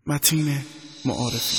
متین معارفی.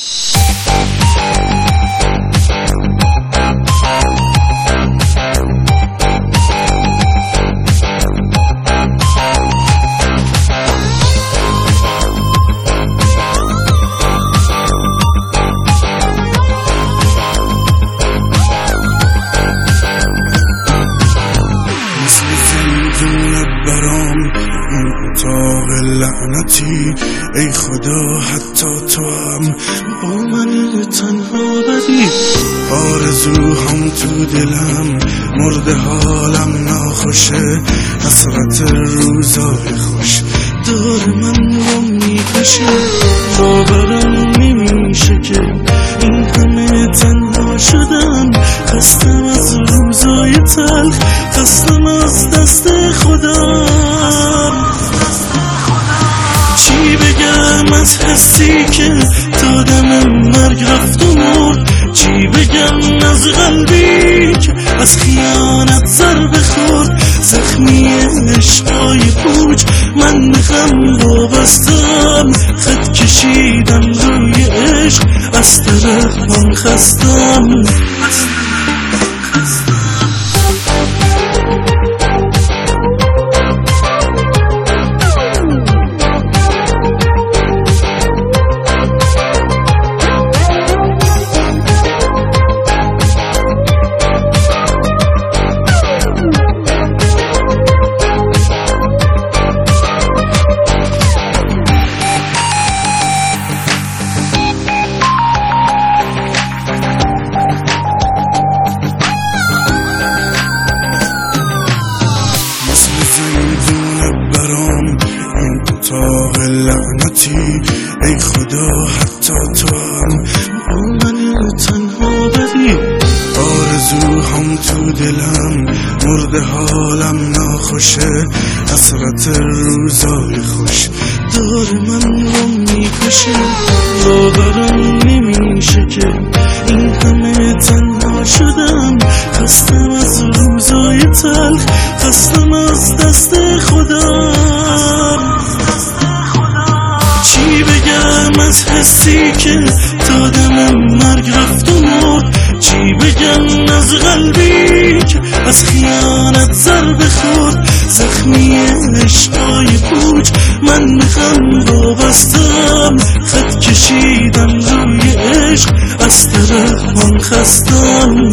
اتاق لعنتی ای خدا حتی تو هم با من تنها بدی. آرزوهام تو دلم مرده، حالم ناخوشه، حسرت روزای خوش دور من رو میکشه. باورم نمیشه که این همه تنها شدم، خستم از روزای تلخ، خستم از دست خودم. چی بگم از حسی که تا دم مرگ رفت و مرد؟ چی بگم از قلبی که از خیانت ضربه خورد؟ زخمی عشقای پوچ من به غم وابستم، خط کشیدم روی عشق، از طرف من خستم. اتاق لعنتی ای خدا حتی تو هم با من تنها بدی. آرزوهام تو دلم مرده، حالم ناخوشه، حسرت روزای خوش دور من رو میکشه. باورم نمیشه که این همه تنها شدم، خستم از روزای تلخ، خستم از دست خودم. چی بگم از حسی که تا دم مرگ رفت و مرد؟ چی بگم از قلبی که از خیانت ضربه خورد؟ زخمی عشقای پوچ من به غم وابستم، خط کشیدم روی عشق، از طرف من خستم.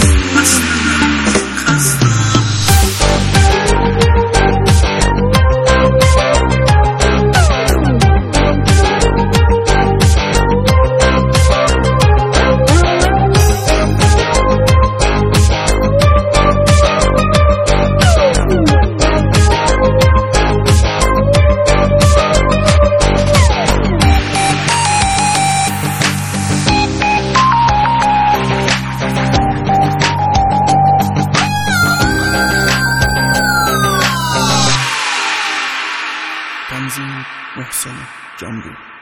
تنظیم محسن جنبی.